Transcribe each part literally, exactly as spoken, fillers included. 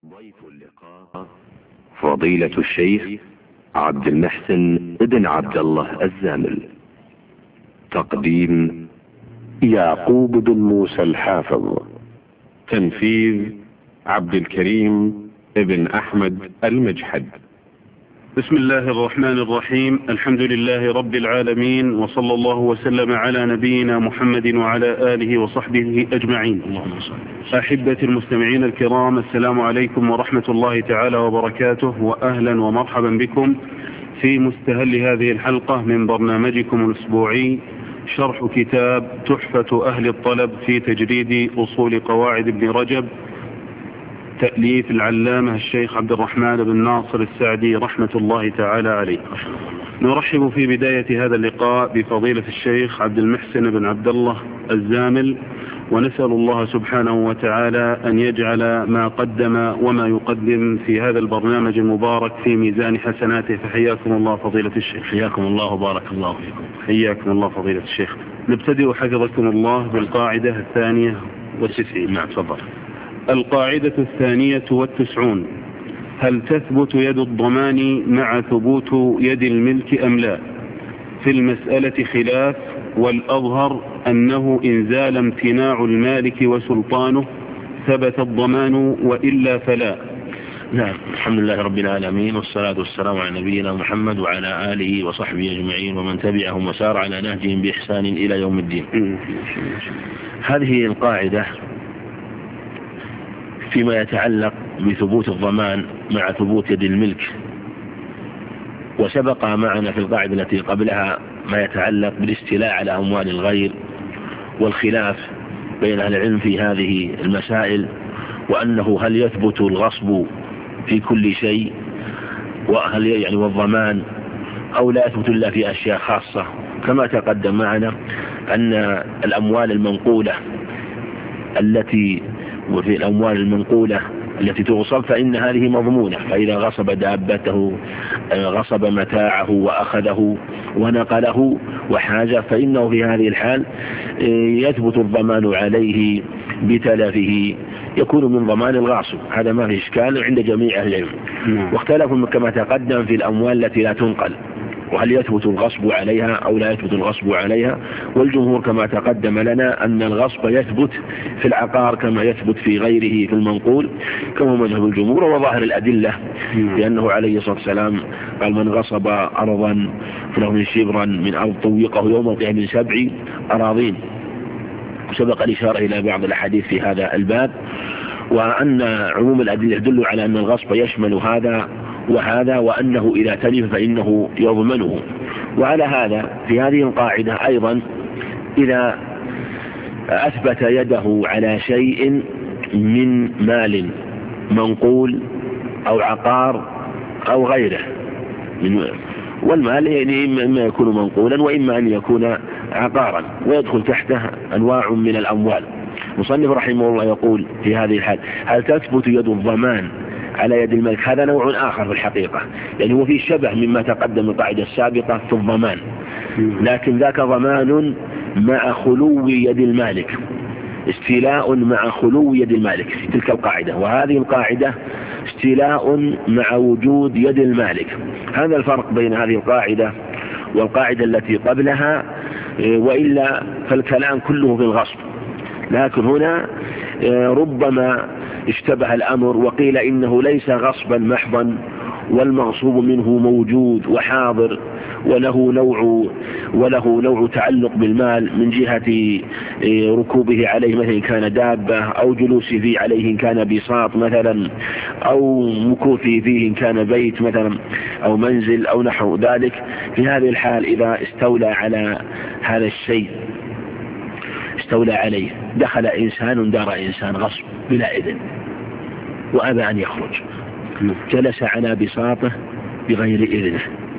ضيف اللقاء فضيلة الشيخ عبد المحسن ابن عبد الله الزامل. تقديم يعقوب بن موسى الحافظ. تنفيذ عبد الكريم ابن أحمد المجحد. بسم الله الرحمن الرحيم. الحمد لله رب العالمين، وصلى الله وسلم على نبينا محمد وعلى آله وصحبه أجمعين. أحبتي المستمعين الكرام، السلام عليكم ورحمة الله تعالى وبركاته، وأهلا ومرحبا بكم في مستهل هذه الحلقة من برنامجكم الأسبوعي شرح كتاب تحفة أهل الطلب في تجريد أصول قواعد ابن رجب، تأليف العلامة الشيخ عبد الرحمن بن ناصر السعدي رحمة الله تعالى عليه. نرحب في بداية هذا اللقاء بفضيلة الشيخ عبد المحسن بن عبد الله الزامل، ونسأل الله سبحانه وتعالى أن يجعل ما قدم وما يقدم في هذا البرنامج المبارك في ميزان حسناته. فحياكم الله فضيلة الشيخ. حياكم الله وبارك الله فيكم. حياكم الله فضيلة الشيخ. نبتدئ حفظكم الله بالقاعدة الثانية والتسعين. نعم تفضل. القاعدة الثانية والتسعون: هل تثبت يد الضمان مع ثبوت يد الملك أم لا؟ في المسألة خلاف، والأظهر أنه إن زال امتناع المالك وسلطانه ثبت الضمان، وإلا فلا. نعم، الحمد لله رب العالمين، والصلاة والسلام على نبينا محمد وعلى آله وصحبه أجمعين ومن تبعهم وسار على نهجهم بإحسان إلى يوم الدين. هذه القاعدة فيما يتعلق بثبوت الضمان مع ثبوت يد الملك، وسبق معنا في القاعدة التي قبلها ما يتعلق بالاستيلاء على أموال الغير، والخلاف بين أهل العلم في هذه المسائل، وأنه هل يثبت الغصب في كل شيء، وهل يعني والضمان، أو لا يثبت إلا في أشياء خاصة. كما تقدم معنا أن الأموال المنقولة التي وفي الأموال المنقولة التي تغصب فإن هذه مضمونة، فإذا غصب دابته غصب متاعه وأخذه ونقله وحاجة فإنه في هذه الحال يثبت الضمان عليه بتلفه، يكون من ضمان الغاصب. هذا ما في إشكال عند جميع أهل العلم. واختلفوا كما تقدم في الأموال التي لا تنقل، وهل يثبت الغصب عليها أو لا يثبت الغصب عليها. والجمهور كما تقدم لنا أن الغصب يثبت في العقار كما يثبت في غيره في المنقول، كما مذهب الجمهور وظاهر الأدلة، لأنه عليه الصلاة والسلام قال: من غصب أرضا فله من شبرا من أرض طوقه يوم القيامة من سبع أراضين. وسبق الإشارة إلى بعض الأحاديث في هذا الباب، وأن عموم الأدلة يدل على أن الغصب يشمل هذا وهذا، وأنه إذا تلف فإنه يضمنه. وعلى هذا في هذه القاعدة أيضا إذا أثبت يده على شيء من مال منقول أو عقار أو غيره من، والمال يعني إما يكون منقولا وإما أن يكون عقارا، ويدخل تحته أنواع من الأموال. مصنف رحمه الله يقول في هذه الحال: هل تثبت يد الضمان على يد الملك؟ هذا نوع آخر في الحقيقة، يعني هو في شبه مما تقدم القاعدة السابقة في الضمان، لكن ذاك ضمان مع خلو يد المالك، استيلاء مع خلو يد المالك في تلك القاعدة، وهذه القاعدة استيلاء مع وجود يد المالك. هذا الفرق بين هذه القاعدة والقاعدة التي قبلها، وإلا فالكلام كله في الغصب. لكن هنا ربما اشتبه الأمر وقيل إنه ليس غصبا محضا، والمغصوب منه موجود وحاضر، وله نوع وله نوع تعلق بالمال من جهة ركوبه عليه مثلا إن كان دابة، أو جلوسه فيه عليه إن كان بساط مثلا، أو مكوثه فيه إن كان بيت مثلا أو منزل أو نحو ذلك. في هذه الحال إذا استولى على هذا الشيء استولى عليه، دخل إنسان دار إنسان غصب بلا إذن وأبى أن يخرج، جلس على بساطه بغير إذنه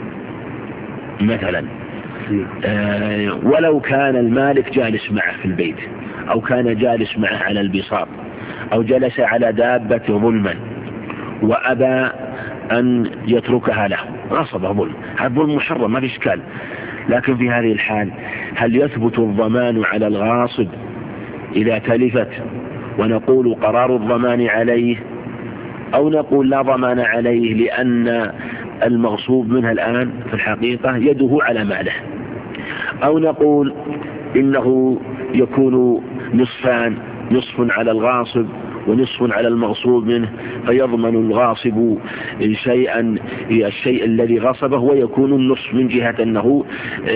مثلا، آه ولو كان المالك جالس معه في البيت، أو كان جالس معه على البساط، أو جلس على دابة ظلما وأبى أن يتركها له، غصب ظلم. هذا ظلم محرم ما في إشكال. لكن في هذه الحال هل يثبت الضمان على الغاصب إذا تلفت ونقول قرار الضمان عليه أو نقول لا ضمان عليه لأن المغصوب منها الآن في الحقيقة يده على ماله، أو نقول إنه يكون نصفان، نصف على الغاصب ونصف على المغصوب منه، فيضمن الغاصب شيئا الشيء الذي غصبه ويكون النصف من جهة أنه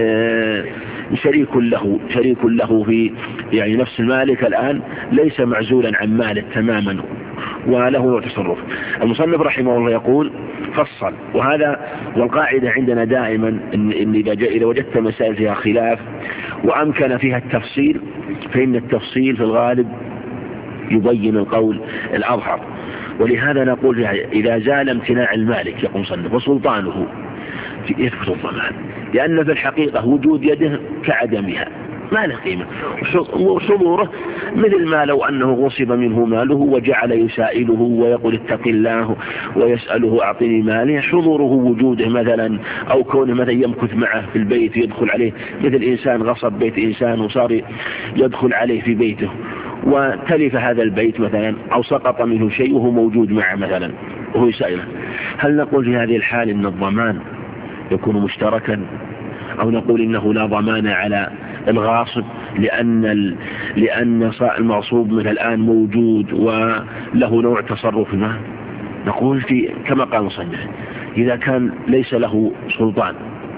شريك له شريك له في يعني نفس المالك الآن ليس معزولا عن ماله تماما وله تصرف. المصنف رحمه الله يقول فصل، وهذا والقاعدة عندنا دائما إن, إن إذا, إذا وجدت مسائل فيها خلاف وأمكن فيها التفصيل فإن التفصيل في الغالب يبين القول الأظهر. ولهذا نقول إذا زال امتناع المالك يقوم صنف وسلطانه يثبت الضمان، لأن في الحقيقة وجود يده كعدمها ما له قيمة، وحضوره مثل ما لو أنه غصب منه ماله وجعل يسائله ويقول اتق الله ويسأله أعطني مالي، حضوره وجوده مثلا، أو كونه مثلا يمكث معه في البيت يدخل عليه، مثل إنسان غصب بيت إنسان وصار يدخل عليه في بيته وتلف هذا البيت مثلا أو سقط منه شيء وهو موجود معه مثلا وهو يسائله، هل نقول في هذه الحال إن الضمان يكون مشتركا، أو نقول إنه لا ضمان على الغاصب لأن ال... لأن المغصوب منه الآن موجود وله نوع تصرف ما؟ نقول في كما قال المصنف إذا كان ليس له سلطان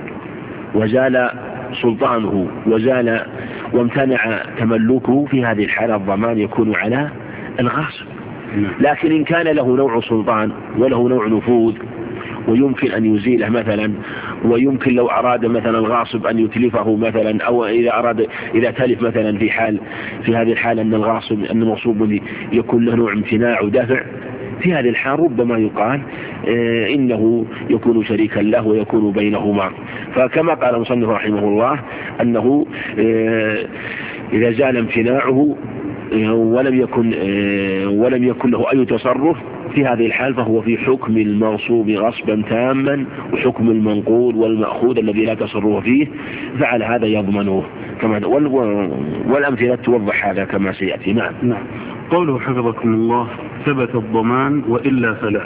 وزال سلطانه وزال وامتنع تملكه، في هذه الحالة الضمان يكون على الغاصب. لكن إن كان له نوع سلطان وله نوع نفوذ ويمكن أن يزيله مثلا، ويمكن لو أراد مثلا الغاصب أن يتلفه مثلا، أو إذا أراد إذا تلف مثلا في حال في هذه الحالة أن الغاصب أن المغصوب يكون له نوع امتناع ودفع، في هذه الحال ربما يقال آه إنه يكون شريكا له ويكون بينهما. فكما قال المصنف رحمه الله أنه آه إذا زال امتناعه آه ولم يكن آه ولم يكن له أي تصرف في هذه الحال فهو في حكم المغصوب غصبا تاما وحكم المنقول والمأخوذ الذي لا تصرف فيه، فعلى هذا يضمنه كما والأمثلة توضح هذا كما سيأتي. نعم. نعم. قوله حفظكم الله ثبت الضمان وإلا فلا،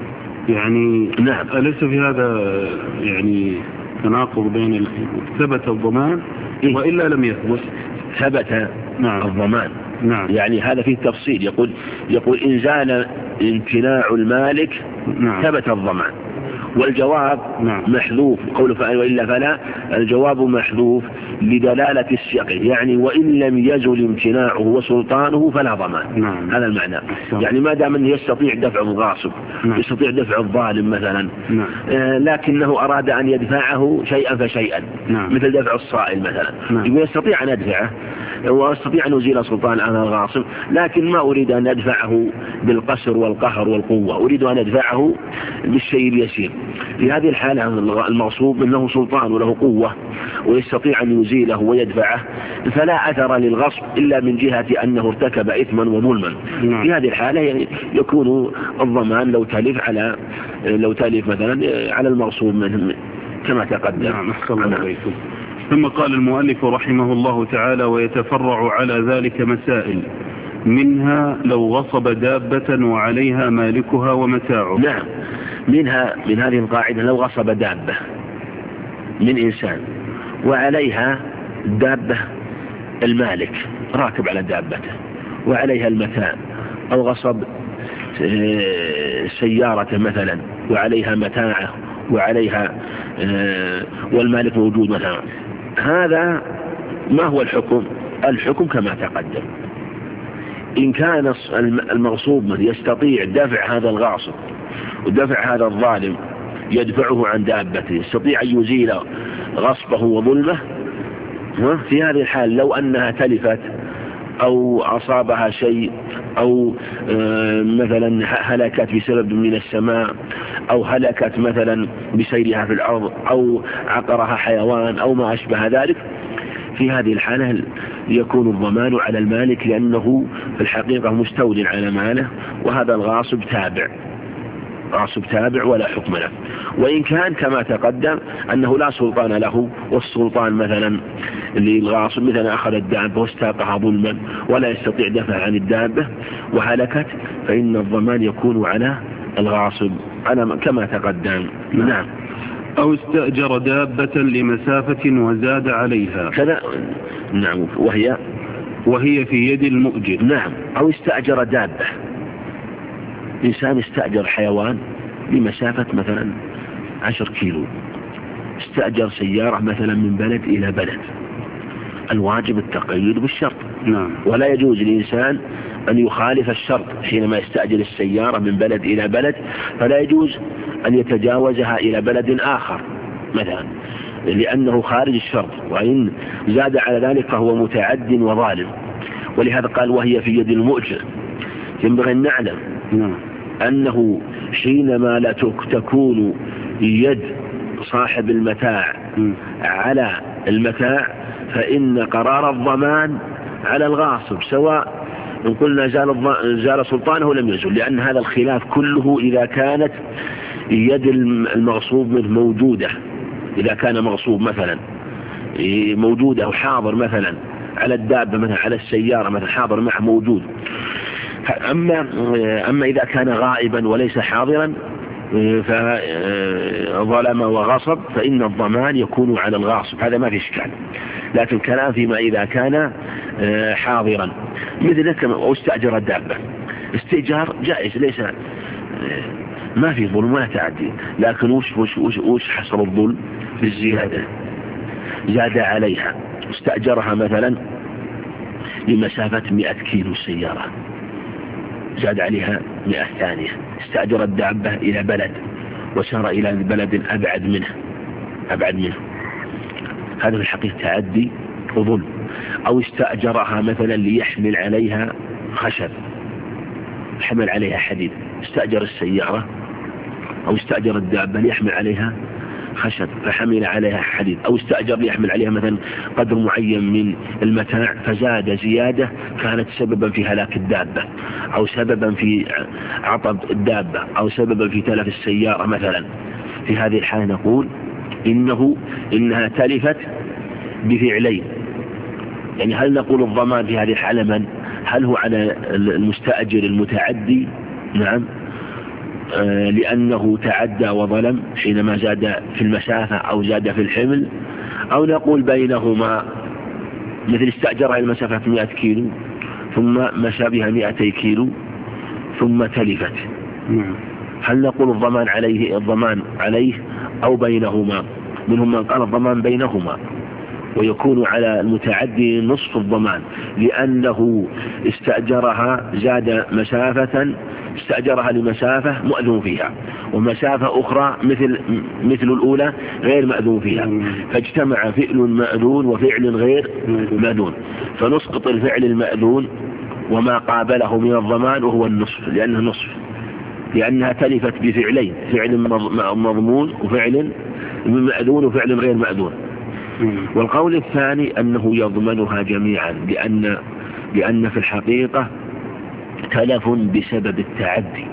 يعني نعم أليس في هذا يعني تناقض بين ثبت الضمان إيه؟ وإلا لم يثبت؟ ثبت نعم. الضمان نعم. يعني هذا فيه تفصيل، يقول يقول إن زال امتناع المالك نعم. ثبت الضمان، والجواب نعم. محذوف، قوله فإن وإلا فلا الجواب محذوف لدلالة السياق، يعني وإن لم يزل امتناعه وسلطانه فلا ضمان. نعم. هذا المعنى. أحسن. يعني ما دام أنه يستطيع دفع الغاصب نعم. يستطيع دفع الظالم مثلا نعم. آه لكنه أراد أن يدفعه شيئا فشيئا نعم. مثل دفع الصائل مثلا نعم. يقول يستطيع أن أدفعه واستطيع أن أزيل سلطان عن الغاصب، لكن ما أريد أن أدفعه بالقسر والقهر والقوة، أريد أن أدفعه بالشيء اليسير. في هذه الحالة المغصوب له سلطان وله قوة ويستطيع أن يزيله ويدفعه، فلا أثر للغصب إلا من جهة أنه ارتكب إثما وظلما. نعم. في هذه الحالة يعني يكون الضمان لو تلف على لو تلف مثلا على المغصوب منه كما تقدم. نعم. عليكم. ثم قال المؤلف رحمه الله تعالى ويتفرع على ذلك مسائل، منها لو غصب دابة وعليها مالكها ومتاعه. نعم. منها من هذه القاعدة لو غصب دابة من إنسان وعليها دابة المالك راكب على دابته وعليها المتاع، أو غصب سيارة مثلا وعليها متاعه وعليها والمالك موجود مثلا، هذا ما هو الحكم؟ الحكم كما تقدم. إن كان المغصوب يستطيع دفع هذا الغاصب ودفع هذا الظالم يدفعه عن دابته، يستطيع أن يزيل غصبه وظلمه، في هذه الحال لو أنها تلفت أو أصابها شيء أو مثلا هلكت بسبب من السماء أو هلكت مثلا بسيرها في الأرض أو عقرها حيوان أو ما أشبه ذلك، في هذه الحالة يكون الضمان على المالك لأنه في الحقيقة مستولٍ على ماله، وهذا الغاصب تابع غاصب تابع ولا حكم له. وإن كان كما تقدم أنه لا سلطان له، والسلطان مثلا للغاصب مثلا أخذ الدابة واستاقها ظلما ولا يستطيع دفع عن الدابة وهلكت، فإن الضمان يكون على الغاصب على كما تقدم. نعم. أو استأجر دابة لمسافة وزاد عليها كذا. نعم. وهي وهي في يد المؤجر. نعم. أو استأجر دابة، إنسان استأجر حيوان لمسافة مثلا عشر كيلو، استأجر سيارة مثلا من بلد إلى بلد، الواجب التقييد بالشرط. نعم. ولا يجوز للإنسان أن يخالف الشرط حينما يستأجر السيارة من بلد إلى بلد، فلا يجوز أن يتجاوزها إلى بلد آخر مثلا، لأنه خارج الشرط، وإن زاد على ذلك فهو متعد وظالم. ولهذا قال وهي في يد المؤجر. ينبغي أن نعلم أنه حينما لا تكون يد صاحب المتاع على المتاع فإن قرار الضمان على الغاصب، سواء إن قلنا زال, زال سلطانه لم يزل، لأن هذا الخلاف كله إذا كانت يد المغصوب منه موجودة، إذا كان مغصوب مثلا موجودة وحاضر مثلا على الدابة مثلا على السيارة مثلا حاضر معه موجود. أما, أما إذا كان غائبا وليس حاضرا فظلم وغصب فإن الضمان يكون على الغاصب، هذا ما في إشكال. لكن كلام فيما إذا كان حاضرا، مثل كما استأجر الدابة، استئجار جائز، ليس ما في ظلم ولا تعدي، لكن وش, وش, وش, وش حصل الظلم في الزيادة؟ زاد عليها، استأجرها مثلا لمسافة مئة كيلو السيارة، زاد عليها مئة ثانية، استأجر الدابة إلى بلد وسار إلى بلد أبعد منه أبعد منه هذا في الحقيقة تعدي وظلم. أو استأجرها مثلا ليحمل عليها خشب، حمل عليها حديد، استأجر السيارة أو استأجر الدابة ليحمل عليها خشب فحمل عليها حديد، أو استأجر ليحمل عليها مثلا قدر معين من المتاع فزاد زيادة كانت سببا في هلاك الدابة أو سببا في عطب الدابة أو سببا في تلف السيارة مثلا. في هذه الحالة نقول إنه إنها تلفت بفعلين. يعني هل نقول الضمان في هذه الحالة من؟ هل هو على المستأجر المتعدي؟ نعم، آه لأنه تعدى وظلم حينما زاد في المسافة أو زاد في الحمل، أو نقول بينهما مثل استأجرها المسافة مئة كيلو ثم مشى بها مئتي كيلو ثم تلفت، هل نقول الضمان عليه الضمان عليه أو بينهما؟ منهم من قال الضمان بينهما، ويكون على المتعدي نصف الضمان لأنه استأجرها زاد مسافة، استأجرها لمسافة مؤذون فيها ومسافة أخرى مثل مثل الأولى غير مأذون فيها، فاجتمع فعل مأذون وفعل غير مأذون، فنسقط الفعل المأذون وما قابله من الضمان وهو النصف، لأنه نصف، لأنها تلفت بفعلين، فعل مضمون وفعل مأذون وفعل غير مأذون. والقول الثاني أنه يضمنها جميعا، لأن لأن في الحقيقة تلف بسبب التعدي،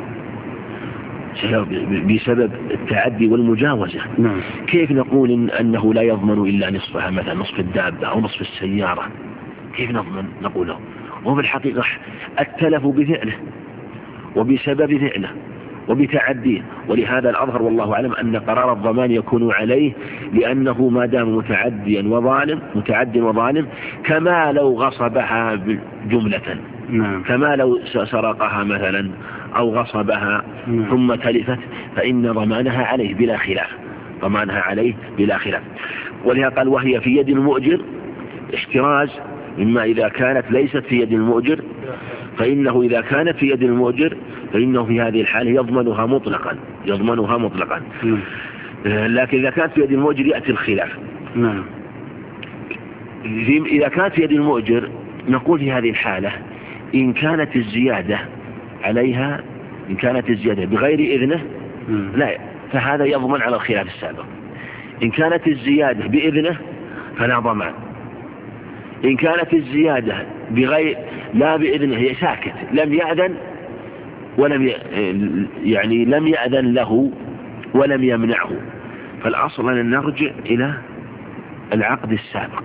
بسبب التعدي والمجاوزة. نعم. كيف نقول إن أنه لا يضمن إلا نصفها، مثلا نصف الدابة أو نصف السيارة؟ كيف نضمن نقوله؟ وفي الحقيقة التلف بفعله وبسبب فعله وبتعديه، ولهذا الأظهر والله أعلم أن قرار الضمان يكون عليه، لأنه ما دام متعديا وظالم متعد وظالم كما لو غصبها جملة. نعم. كما لو سرقها مثلا أو غصبها. نعم. ثم تلفت فإن ضمانها عليه بلا خلاف، ضمانها عليه بلا خلاف. ولهذا قال وهي في يد المؤجر، احتراز مما إذا كانت ليست في يد المؤجر، فإنه إذا كانت في يد المؤجر فإنه في هذه الحالة يضمنها مطلقا يضمنها مطلقا. نعم. لكن إذا كانت في يد المؤجر يأتي الخلاف. نعم. إذا كانت في يد المؤجر نقول في هذه الحالة إن كانت الزيادة عليها إن كانت الزيادة بغير إذنه لا، فهذا يضمن على الخلاف السابق. إن كانت الزيادة بإذنه فلا ضمان. إن كانت الزيادة بغير لا بإذنه، هي ساكت، لم يأذن ولم ي... يعني لم يأذن له ولم يمنعه، فالأصل أن نرجع إلى العقد السابق،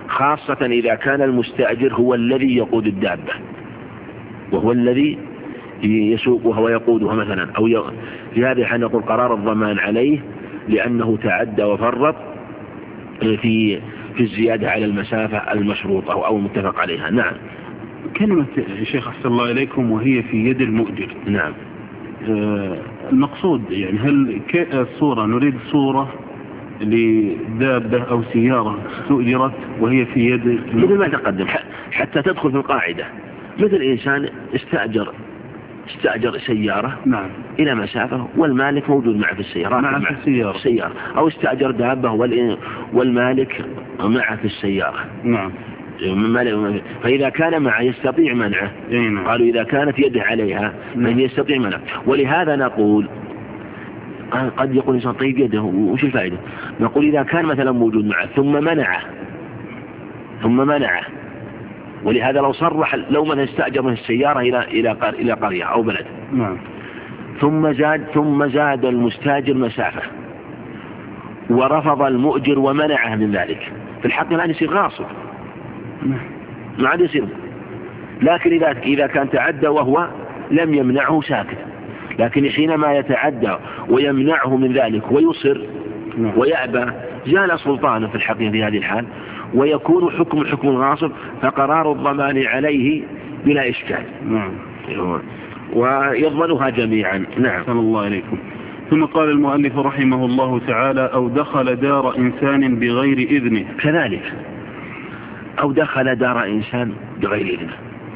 خاصة إذا كان المستأجر هو الذي يقود الدابة وهو الذي يسوقها ويقودها مثلا، أو ي... في هذه الحال نقول قرار الضمان عليه لأنه تعدى وفرط في في الزيادة على المسافة المشروطة أو, أو المتفق عليها. نعم. كلمة شيخ أحسن الله إليكم وهي في يد المؤجر. نعم. آه المقصود يعني هل الصورة نريد صورة لدابة أو سيارة استؤجرت وهي في يد مثل ما تقدم حتى تدخل في القاعدة، مثل إنسان استأجر استأجر سيارة نعم. إلى مسافة والمالك موجود معه في السيارة معه في السيارة. السيارة، أو استأجر دابة والمالك معه في السيارة. نعم. فإذا كان معه يستطيع منعه. نعم. قالوا إذا كانت يده عليها من يستطيع منعه. ولهذا نقول قد يقول إنسان طيب يده وش الفائدة؟ نقول إذا كان مثلا موجود معه ثم منعه ثم منعه ولهذا لو صرح لو من استأجر من السيارة إلى إلى إلى قرية أو بلد. نعم. ثم زاد ثم زاد المستاجر مسافة ورفض المؤجر ومنعه من ذلك، في الحق الآن يصير غاصب. نعم. ما عاد يصير. لكن إذا إذا كان تعدى وهو لم يمنعه ساكت، لكن حينما يتعدى ويمنعه من ذلك ويصر ويأبى جال سلطانه في الحقيقة في هذه الحال، ويكون حكم حكم الغاصب، فقرار الضمان عليه بلا إشكال. نعم. ويضمنها جميعا. نعم. صلى الله عليكم. ثم قال المؤلف رحمه الله تعالى: أو دخل دار إنسان بغير إذنه. كذلك أو دخل دار إنسان بغير إذنه.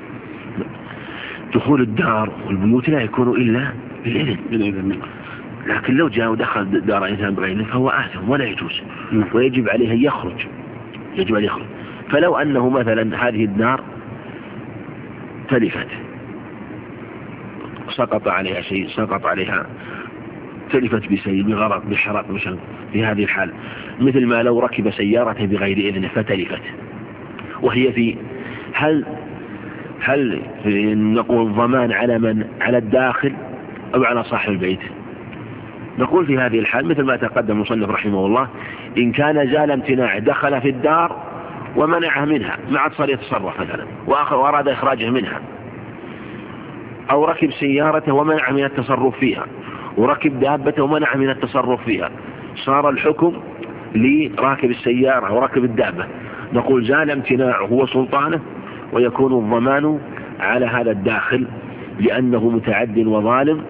دخول الدار والبيوت لا يكون إلا بالإذن. بالإذن. لكن لو جاء ودخل دار إنسان بغير إذنه فهو آثم ولا يجوز. ويجب عليه أن يخرج يجب أن يخرج. فلو أنه مثلا هذه الدار تلفت، سقط عليها شيء، سقط عليها تلفت بسيل بغرق بحرق بشن، في هذه الحال مثل ما لو ركب سيارته بغير إذنه فتلفت وهي في هل هل نقول ضمان على من على الداخل أو على صاحب البيت؟ نقول في هذه الحال مثل ما تقدم المصنف رحمه الله: إن كان زال امتناع دخل في الدار ومنعه منها ما عاد صار يتصرف مثلا وأراد إخراجه منها، أو ركب سيارته ومنع من التصرف فيها، وركب دابته ومنع من التصرف فيها، صار الحكم لراكب السيارة وركب الدابة. نقول زال امتناعه هو سلطانه، ويكون الضمان على هذا الداخل لأنه متعد وظالم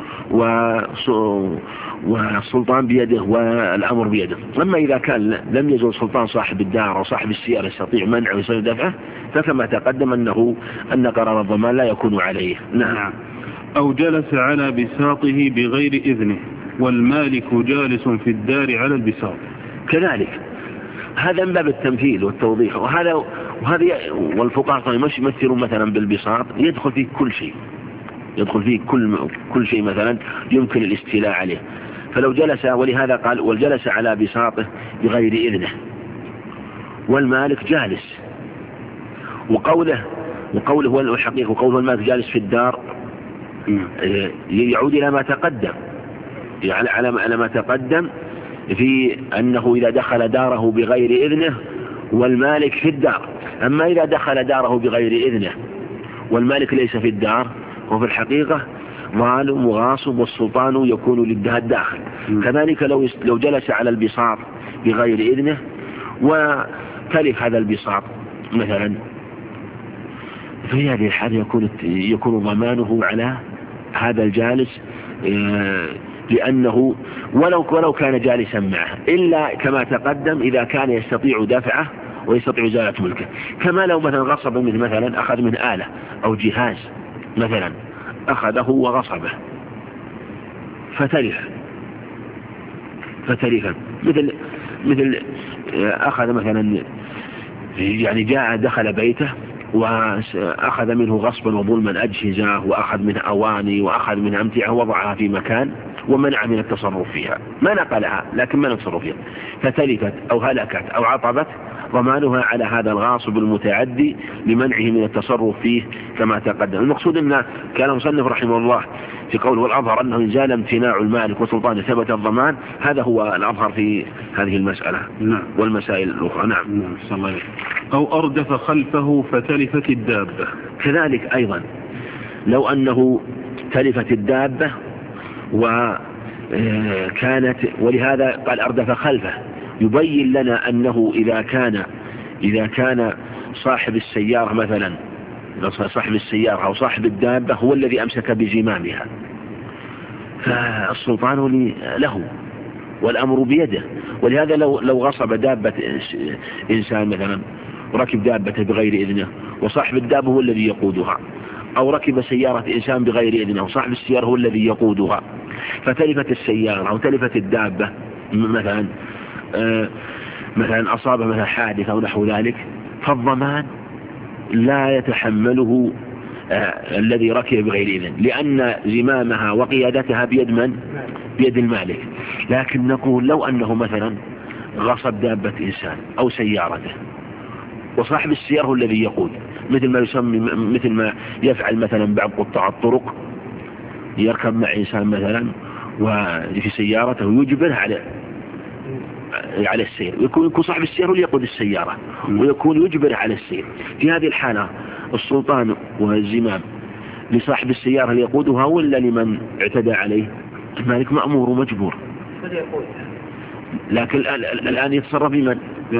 والسلطان بيده والأمر بيده. أما إذا كان لم يزل سلطان صاحب الدار أو صاحب السيارة يستطيع منعه ويستطيع دفعه، فكما تقدم أنه أن قرار الضمان لا يكون عليه. نعم. أو جلس على بساطه بغير إذنه والمالك جالس في الدار على البساط. كذلك هذا من باب التمثيل والتوضيح، وهذا وهذا والفقهاء مش يمثلون مثلا بالبساط يدخل فيه كل شيء، يدخل فيه كل كل شيء مثلا يمكن الاستيلاء عليه. فلو جلس، ولهذا قال والجلس على بساطه بغير إذنه والمالك جالس، وقوله وقوله والحقيقة وقوله المالك جالس في الدار يعود إلى ما تقدم، يعني على ما تقدم في أنه إذا دخل داره بغير إذنه والمالك في الدار. أما إذا دخل داره بغير إذنه والمالك ليس في الدار وفي الحقيقة ظالم وغاصب والسلطان يكون للدها الداخل. كذلك لو لو جلس على البساط بغير إذنه وتلف هذا البساط مثلا، في هذه الحالة يكون يكون ضمانه على هذا الجالس، لأنه ولو ولو كان جالسا معه، إلا كما تقدم إذا كان يستطيع دفعه ويستطيع إزالة ملكه. كما لو مثلا غصب منه، مثلا أخذ من آلة أو جهاز مثلا أخذه وغصبه فتلف فتلف مثل مثل أخذ مثلا، يعني جاء دخل بيته وأخذ منه غصبا وظلما أجهزة، وأخذ منه أواني وأخذ منه أمتعة ووضعها في مكان ومنع من التصرف فيها، ما نقلها لكن ما نتصرف فيها، فتلفت أو هلكت أو عطبت، ضمانها على هذا الغاصب المتعدي لمنعه من التصرف فيه كما تقدم. المقصود أن كان المصنف رحمه الله في قوله والأظهر أنه إن زال امتناع المالك وسلطانه ثبت الضمان، هذا هو الأظهر في هذه المسألة. نعم. والمسائل الأخرى. نعم. نعم. صلى الله عليه. أو أردف خلفه فتلفت الدابة. كذلك أيضا لو أنه تلفت الدابة وكانت، ولهذا قال أردف خلفه، يبين لنا أنه إذا كان إذا كان صاحب السيارة مثلا، صاحب السيارة أو صاحب الدابة هو الذي أمسك بزمامها، فالسلطان له والأمر بيده. ولهذا لو لو غصب دابة إنسان مثلا، ركب دابته بغير إذنه وصاحب الدابة هو الذي يقودها، أو ركب سيارة إنسان بغير إذنه وصاحب السيارة هو الذي يقودها، فتلفت السيارة أو تلفت الدابة مثلا، آه مثلا أصاب مثلا حادث أو نحو ذلك، فالضمان لا يتحمله آه الذي ركب بغير إذن، لأن زمامها وقيادتها بيد من؟ بيد المالك. لكن نقول لو أنه مثلا غصب دابة إنسان أو سيارته وصاحب السيارة هو الذي يقود، مثل ما يسمي مثل ما يفعل مثلا بعض قطاع الطرق، يركب مع إنسان مثلا وفي سيارته ويجبره على على السير، ويكون يكون صاحب السيارة هو اللي يقود السيارة ويكون يجبره على السير. في هذه الحالة السلطان والزمام لصاحب السيارة اللي يقودها ولا لمن اعتدى عليه؟ المالك مأمور ومجبور، لكن الآن يتصرف بمن؟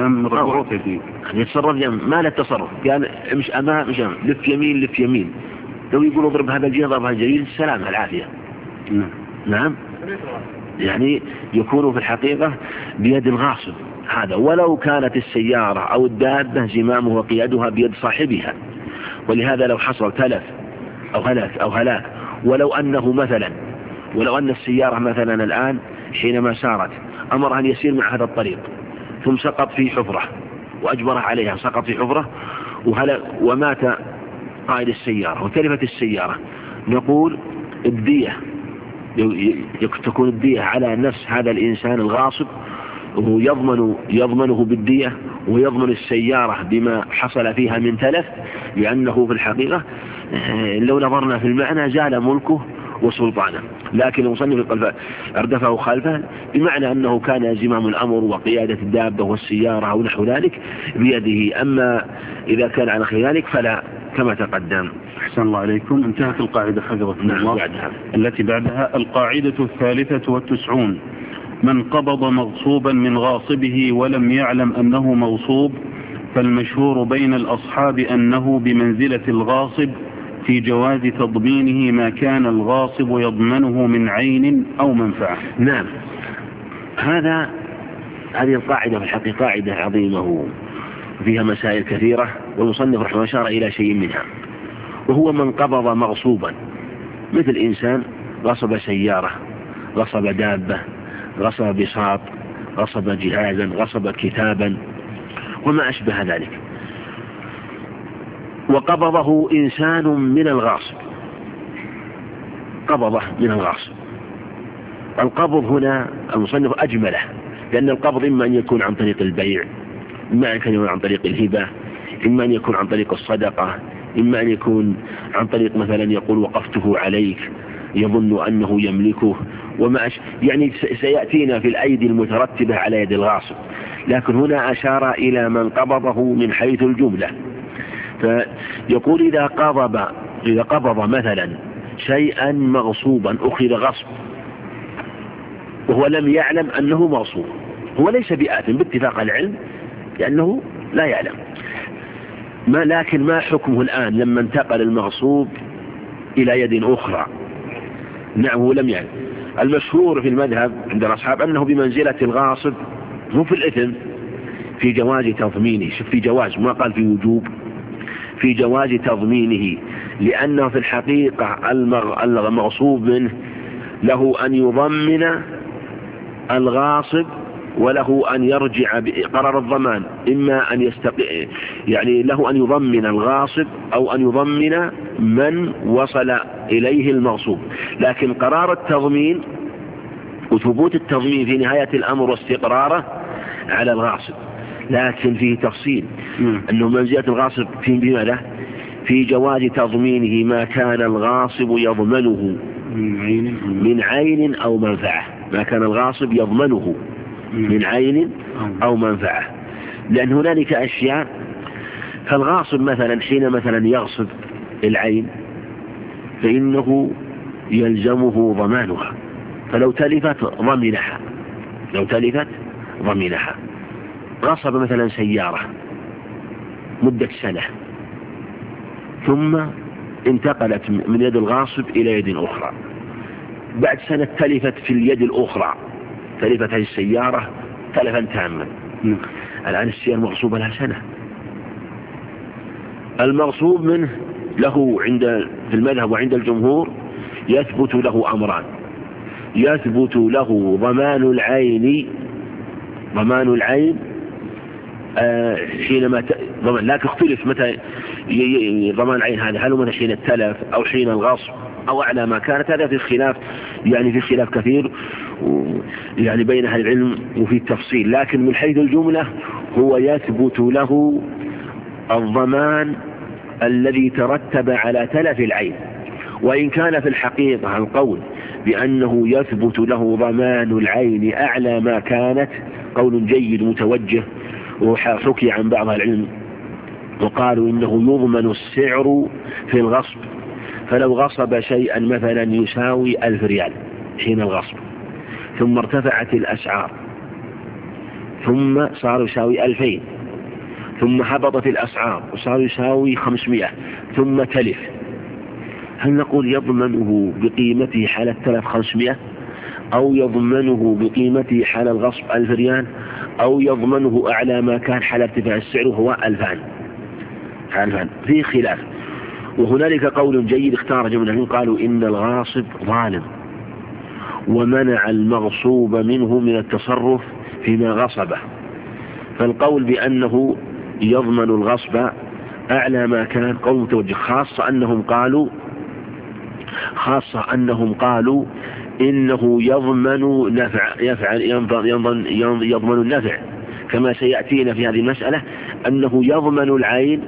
يتصرف بمن؟ ما له تصرف، يعني مش أمام مش أمام، لف يمين لف يمين، لو يقول اضرب هذا الجهة ضرب هذا الجهة، السلام العافية. نعم. نعم يعني يكون في الحقيقة بيد الغاصب هذا، ولو كانت السيارة أو الدابة زمامه وقيادها بيد صاحبها. ولهذا لو حصل تلف أو هلاك أو هلاك، ولو أنه مثلا ولو أن السيارة مثلا الآن حينما سارت أمر أن يسير مع هذا الطريق ثم سقط في حفرة وأجبره عليها، سقط في حفرة ومات قائد السيارة وتلفت السيارة، نقول الدية تكون الدية على نفس هذا الإنسان الغاصب، وهو يضمن يضمنه بالدية ويضمن السيارة بما حصل فيها من تلف، لأنه في الحقيقة لو نظرنا في المعنى زال ملكه وسلطانه. لكن المصنف قال أردفه خلفه بمعنى أنه كان زمام الأمر وقيادة الدابة والسيارة أو نحو ذلك بيده، أما إذا كان على خير ذلك فلا كما تقدم. أحسن الله عليكم. انتهت القاعدة حفظكم الله. بعدها. التي بعدها القاعدة الثالثة والتسعون: من قبض مغصوبا من غاصبه ولم يعلم أنه مغصوب، فالمشهور بين الأصحاب أنه بمنزلة الغاصب في جواز تضمينه ما كان الغاصب يضمنه من عين أو منفعة. نعم، هذا هذه القاعدة في الحقيقة قاعدة عظيمة وفيها مسائل كثيرة، والمصنف رحمه الله أشار إلى شيء منها، وهو من قبض مغصوبا، مثل إنسان غصب سيارة، غصب دابة، غصب بساط، غصب جهازا، غصب كتابا وما أشبه ذلك، وقبضه إنسان من الغاصب، قبضه من الغاصب. القبض هنا المصنف أجمله، لأن القبض إما أن يكون عن طريق البيع، إما أن يكون عن طريق الهبة، إما أن يكون عن طريق الصدقة، إما أن يكون عن طريق مثلا يقول وقفته عليك يظن أنه يملكه وما أش... يعني سيأتينا في الأيدي المترتبة على يد الغاصب، لكن هنا أشار إلى من قبضه من حيث الجملة. فيقول إذا قبض إذا قبض مثلا شيئا مغصوبا أخذ غصب وهو لم يعلم أنه مغصوب، هو ليس بآثم باتفاق العلم لأنه لا يعلم، ما لكن ما حكمه الآن لما انتقل المغصوب إلى يد أخرى؟ نعم هو لم يعلم. المشهور في المذهب عند الأصحاب أنه بمنزلة الغاصب، مو في الإثم، في جواز تضمينه. شوف، في جواز، ما قال في وجوب، في جواز تضمينه، لأنه في الحقيقة المغصوب منه له أن يضمن الغاصب وله أن يرجع بقرار الضمان، إما أن يستقي يعني له أن يضمن الغاصب أو أن يضمن من وصل إليه المغصوب، لكن قرار التضمين وثبوت التضمين في نهاية الأمر واستقراره على الغاصب. لكن فيه تفصيل أنه منزلة الغاصب في بماذا؟ في جواز تضمينه ما كان الغاصب يضمنه من عين أو منفعة، ما كان الغاصب يضمنه من عين أو منفعة، لأن هنالك أشياء. فالغاصب مثلا حين مثلا يغصب العين فإنه يلزمه ضمانها، فلو تلفت ضمنها لو تلفت ضمنها. غصب مثلا سيارة مدة سنة ثم انتقلت من يد الغاصب إلى يد أخرى، بعد سنة تلفت في اليد الأخرى، تلفت هذه السيارة تلفا تاما. الآن السيارة مغصوبة لها سنة، المغصوب منه له عند في المذهب وعند الجمهور يثبت له أمران: يثبت له ضمان العين ضمان العين آه حينما ت... ضمان، لكن اختلف متى ي... ضمان العين هذا، هل متى حين التلف أو حين الغصب أو أعلى ما كانت، هذا في خلاف، يعني في خلاف كثير و... يعني بين أهل العلم وفي التفصيل، لكن من حيث الجملة هو يثبت له الضمان الذي ترتب على تلف العين. وإن كان في الحقيقة القول بأنه يثبت له ضمان العين أعلى ما كانت قول جيد متوجه، وحكي عن بعض العلم وقالوا إنه يضمن السعر في الغصب، فلو غصب شيئا مثلا يساوي ألف ريال حين الغصب ثم ارتفعت الأسعار ثم صار يساوي ألفين ثم هبطت الأسعار وصار يساوي خمسمائة ثم تلف، هل نقول يضمنه بقيمته حال التلف خمسمائة أو يضمنه بقيمته حال الغصب ألف ريال أو يضمنه أعلى ما كان حال ارتفاع السعر هو ألفان؟ ألفان في خلاف. وهنالك قول جيد اختار جملة قالوا إن الغاصب ظالم ومنع المغصوب منه من التصرف فيما غصبه، فالقول بأنه يضمن الغصب أعلى ما كان قول متوجه، خاصة أنهم قالوا خاصة أنهم قالوا إنه يضمن نفع يفعل يضمن, يضمن النفع، كما سيأتينا في هذه المسألة أنه يضمن العين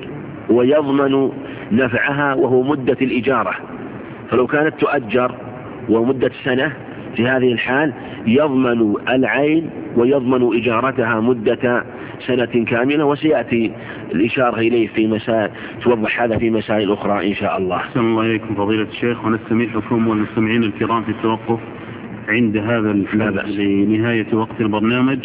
ويضمن نفعها وهو مدة الإجارة، فلو كانت تؤجر ومدة سنة في هذه الحال يضمن العين ويضمن إجارتها مدة سنة كاملة، وسيأتي الإشارة إليه في مسائل توضح هذا في مسائل أخرى إن شاء الله. أحسن الله إليكم فضيلة الشيخ، ونستميح لكم والمستمعين الكرام في التوقف عند هذا لنهاية وقت البرنامج،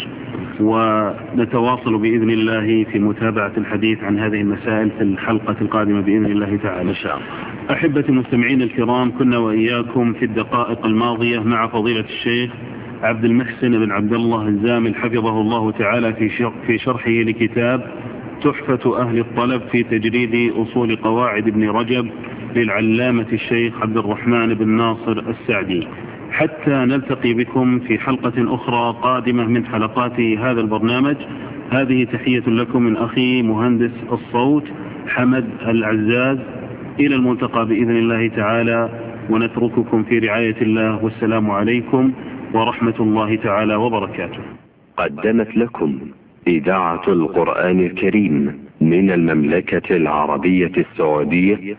ونتواصل بإذن الله في متابعة الحديث عن هذه المسائل في الحلقة القادمة بإذن الله تعالى إن شاء الله. أحبة المستمعين الكرام، كنا وإياكم في الدقائق الماضية مع فضيلة الشيخ عبد المحسن بن عبد الله الزامل حفظه الله تعالى في في شرحه لكتاب تحفة أهل الطلب في تجريد أصول قواعد ابن رجب للعلامة الشيخ عبد الرحمن بن ناصر السعدي، حتى نلتقي بكم في حلقة أخرى قادمة من حلقات هذا البرنامج. هذه تحية لكم من أخي مهندس الصوت حمد العزاز، إلى الملتقى بإذن الله تعالى، ونترككم في رعاية الله، والسلام عليكم ورحمة الله تعالى وبركاته. قدمت لكم إذاعة القرآن الكريم من المملكة العربية السعودية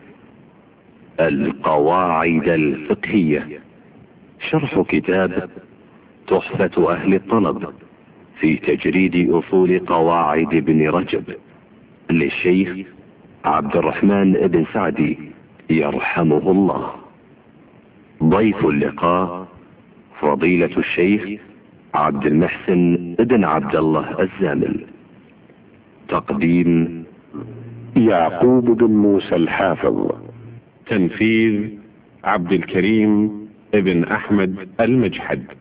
القواعد الفقهية، شرح كتاب تحفة أهل الطلب في تجريد أصول قواعد ابن رجب للشيخ عبد الرحمن بن سعدي يرحمه الله. ضيف اللقاء فضيلة الشيخ عبد المحسن بن عبد الله الزامل. تقديم يعقوب بن موسى الحافظ. تنفيذ عبد الكريم ابن أحمد المجحد.